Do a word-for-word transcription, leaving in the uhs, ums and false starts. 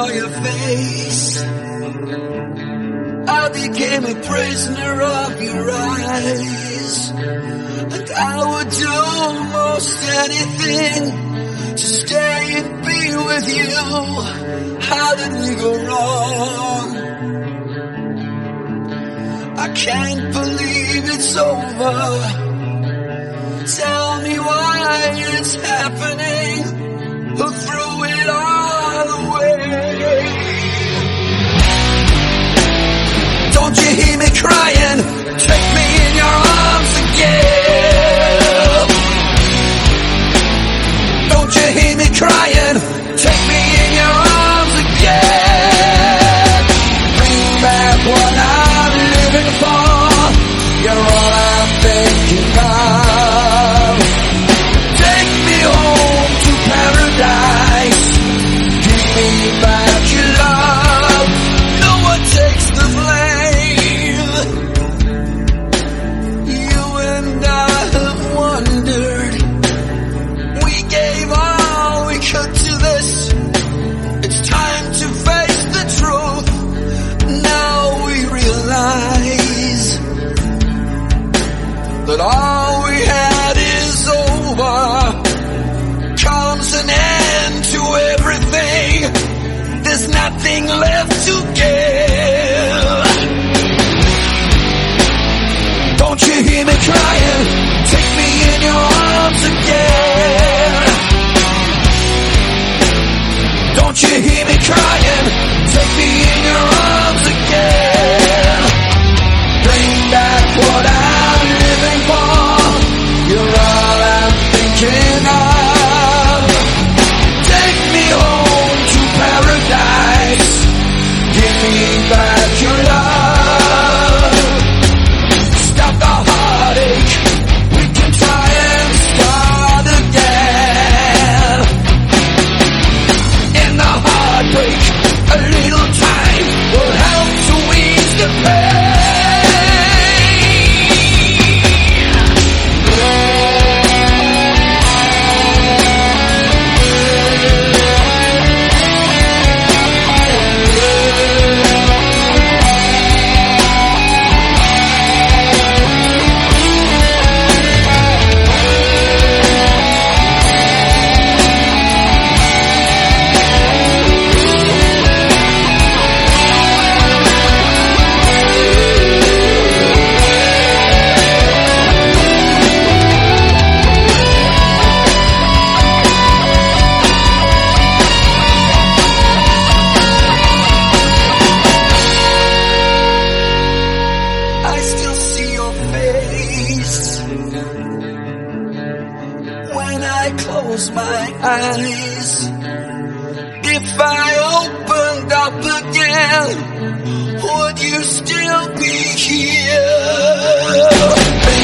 saw your face, I became a prisoner of your eyes. And I would do almost anything to stay and be with you. How did we go wrong? I can't believe it's over. Tell me why it's happening. Who threw it all away? Don't you hear me crying? Take me in your arms again. Don't you hear me crying? Take me in your arms again. Bring back what I'm living for. You're all I'm thinking of. Take me home to paradise. Give me back your love. No one takes the blame. You and I have wondered. We gave all we could to this. It's time to face the truth. Now we realize that all we had is over. Comes an end to everything. There's nothing left to give. Don't you hear me crying? Take me in your arms again. Don't you hear me crying? Take me in your arms again. Bring back what I'm living for. You're all I'm thinking of. Take me home to paradise. Give me back your love. Stop the heartache. We can try and start again. In the heartbreak, a little time will help to ease the pain. When I close my eyes, if I opened up again, would you still be here?